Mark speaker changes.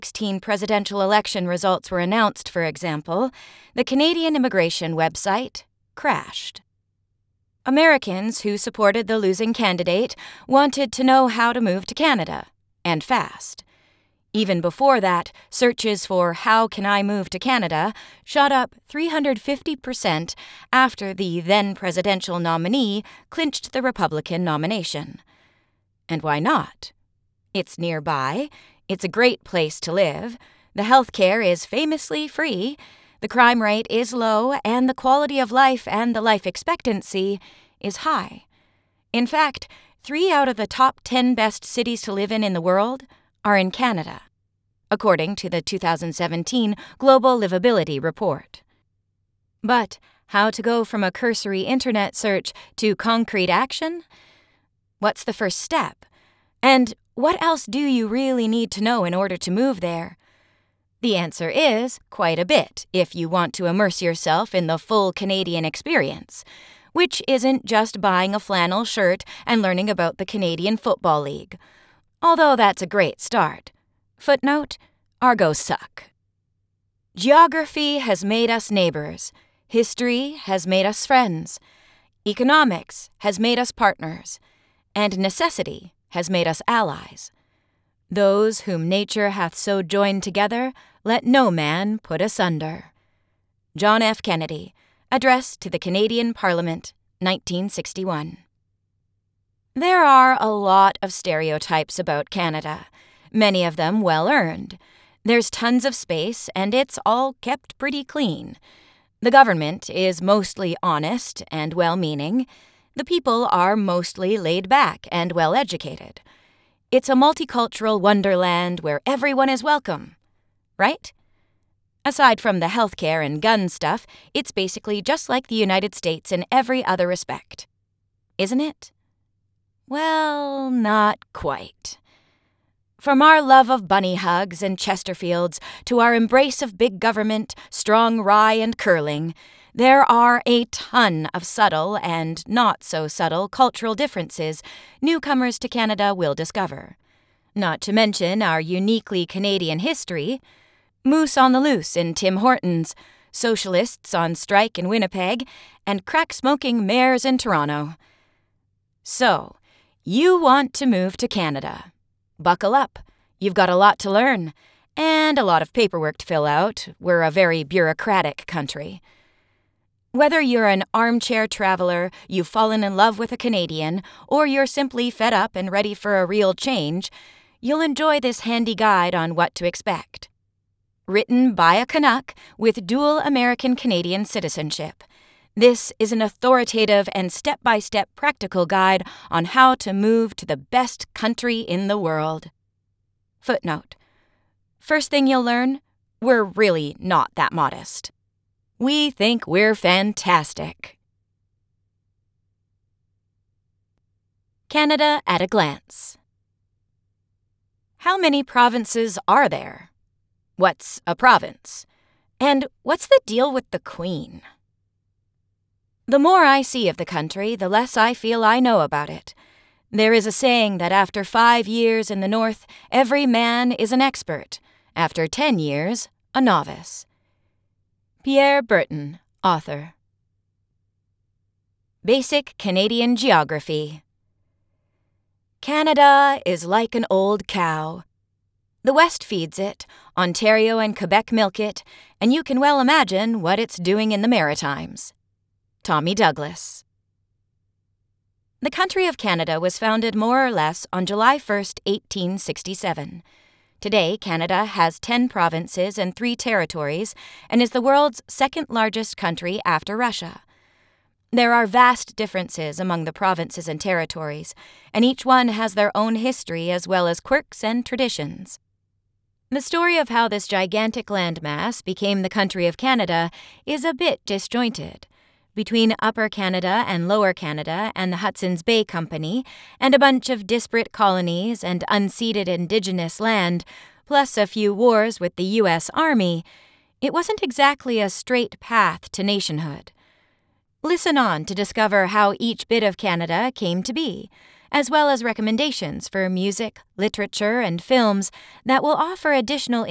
Speaker 1: 2016 presidential election results were announced, for example, the Canadian immigration website crashed. Americans who supported the losing candidate wanted to know how to move to Canada, and fast. Even before that, searches for "How can I move to Canada" shot up 350% after the then presidential nominee clinched the Republican nomination. And why not? It's nearby, it's a great place to live, the health care is famously free, the crime rate is low, and the quality of life and the life expectancy is high. In fact, 3 out of the top 10 best cities to live in the world are in Canada, according to the 2017 Global Livability Report. But how to go from a cursory internet search to concrete action? What's the first step? And what else do you really need to know in order to move there? The answer is quite a bit if you want to immerse yourself in the full Canadian experience, which isn't just buying a flannel shirt and learning about the Canadian Football League, although that's a great start. Footnote: Argos suck. Geography has made us neighbors. History has made us friends. Economics has made us partners. And necessity has made us allies. Those whom nature hath so joined together, let no man put asunder. John F. Kennedy, Address to the Canadian Parliament, 1961. There are a lot of stereotypes about Canada, many of them well-earned. There's tons of space, and it's all kept pretty clean. The government is mostly honest and well-meaning. The people are mostly laid back and well-educated. It's a multicultural wonderland where everyone is welcome, right? Aside from the healthcare and gun stuff, it's basically just like the United States in every other respect. Isn't it? Well, not quite. From our love of bunny hugs and Chesterfields to our embrace of big government, strong rye and curling, there are a ton of subtle and not-so-subtle cultural differences newcomers to Canada will discover. Not to mention our uniquely Canadian history, Moose on the Loose in Tim Hortons, socialists on strike in Winnipeg, and crack-smoking mayors in Toronto. So, you want to move to Canada. Buckle up. You've got a lot to learn, and a lot of paperwork to fill out. We're a very bureaucratic country. Whether you're an armchair traveler, you've fallen in love with a Canadian, or you're simply fed up and ready for a real change, you'll enjoy this handy guide on what to expect. Written by a Canuck with dual American-Canadian citizenship, this is an authoritative and step-by-step practical guide on how to move to the best country in the world. Footnote: First thing you'll learn, we're really not that modest. We think we're fantastic. Canada at a glance. How many provinces are there? What's a province? And what's the deal with the Queen? The more I see of the country, the less I feel I know about it. There is a saying that after 5 years in the North, every man is an expert. After 10 years, a novice. Pierre Burton, author. Basic Canadian Geography. Canada is like an old cow. The West feeds it, Ontario and Quebec milk it, and you can well imagine what it's doing in the Maritimes. Tommy Douglas. The country of Canada was founded more or less on July 1st, 1867. Today, Canada has 10 provinces and 3 territories and is the world's second-largest country after Russia. There are vast differences among the provinces and territories, and each one has their own history as well as quirks and traditions. The story of how this gigantic landmass became the country of Canada is a bit disjointed. Between Upper Canada and Lower Canada and the Hudson's Bay Company, and a bunch of disparate colonies and unceded indigenous land, plus a few wars with the U.S. Army, it wasn't exactly a straight path to nationhood. Listen on to discover how each bit of Canada came to be, as well as recommendations for music, literature, and films that will offer additional